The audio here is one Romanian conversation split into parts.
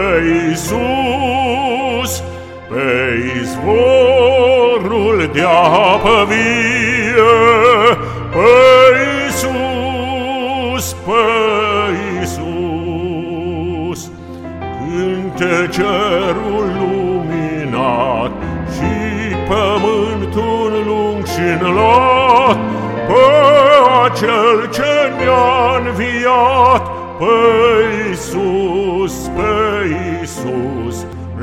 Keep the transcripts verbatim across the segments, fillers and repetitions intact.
Iisus, pe izvorul de apă vie, pe Iisus, pe Iisus. Cânte cerul luminat și pământul lung și înlat, pe acel ce ne-a înviat, pe Iisus, pe Iisus,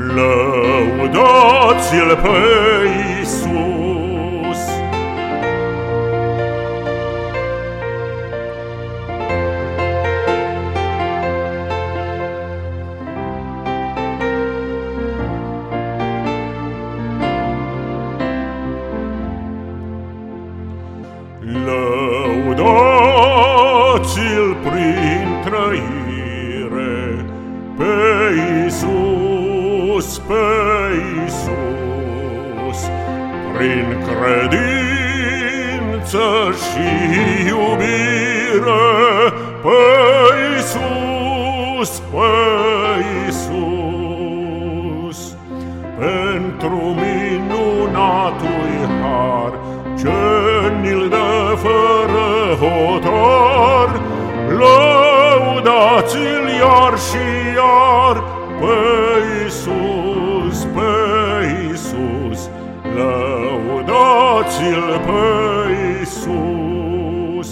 lăudați-L pe Iisus. Lăudați-L prin trăire, pe Iisus, pe Iisus, prin credință și iubire, pe Iisus, pe Iisus, pentru minunatui har ce ni-l dă fără hotar. Lăudați-L iar și iar, pe Iisus, pe Iisus, lăudați-L pe Iisus.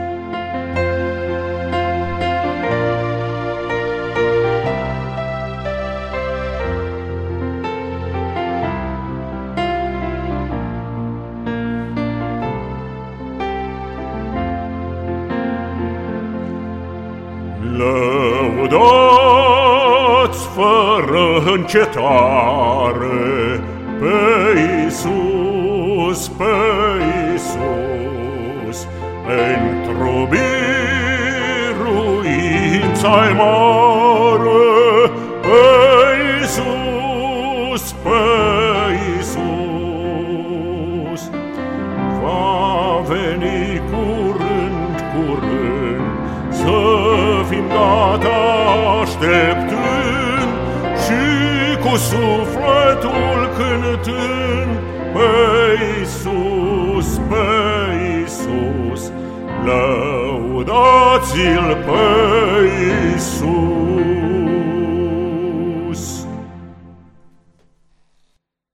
Lăudați fără încetare pe Iisus, pe Iisus, pentru biruința-i mare, pe Iisus, pe Iisus. Va veni curând, curând, să fim gata așteptând și cu sufletul cântând, pe Iisus, pe Iisus, lăudați-L pe Iisus.